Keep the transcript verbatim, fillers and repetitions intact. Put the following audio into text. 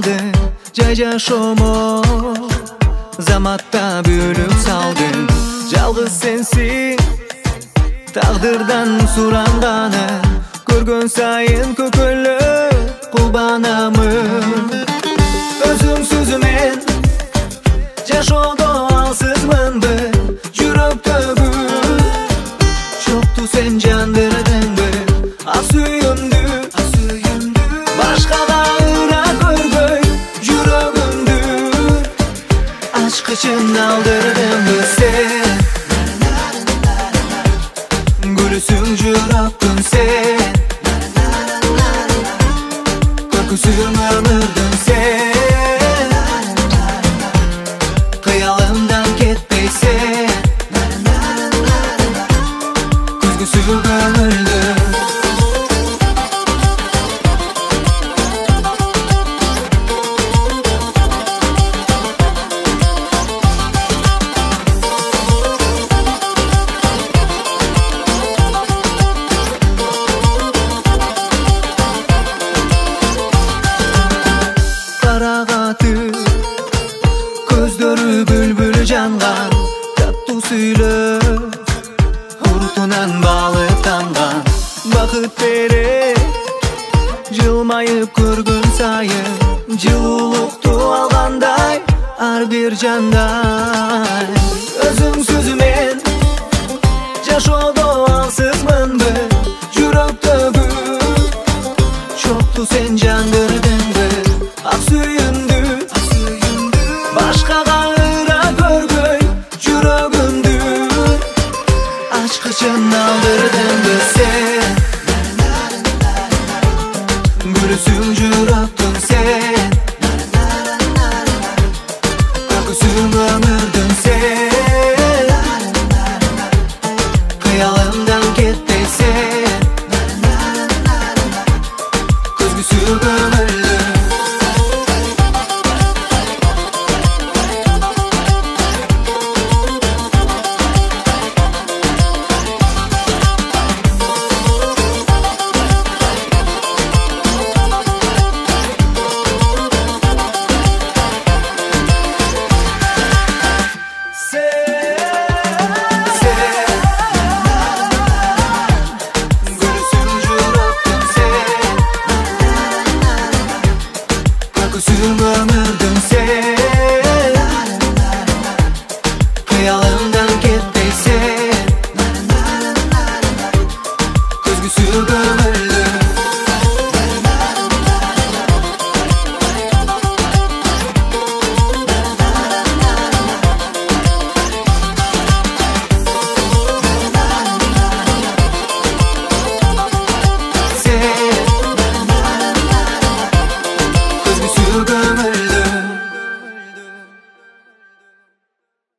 aldın, Jay жашомо Zamatта bölüp saldın. Жалгыз sensin Taqdırdan surangаны, Көргөн сайын көкөлөп кулбанамын. Өзүңсүз мен жашоодо алсызмынбы, жүрөктөгү жокту сен жандырдыңбы, ак сүйүмдү башкага ыра көргөй, жүрөгүмдү ачкычын алдырдыңбы сен. Gülüsün жүрөктүн sen, көркүсүң өмүрдүн sen, кыялымдан кетпейсен, күзгүсү көңүлдүн. Көздөрү бүлбүл жанган, таттуу сүйлөп уртунан балыктанган. Бакыт бере жылмайып көргөн сайын, жылуулукту алгандай ар бир жандай. Өзүңсүз мен жашоодо алсызмынбы, жүрөктөгү жокту сен жандырдыңбы, ак сүйүмдү башкага ыра көргөй, жүрөгүмдү ачкычын алдырдыңбы сен. Гүлүсүң жүрөктүн sen, көркүсүң өмүрдүн sen, кыялымдан кетпейсен, көзгүсү көңүлдүн. Көркүсүң өмүрдүн sen, кыялымдан кетпейсен, көзгүсү көңүлдүн.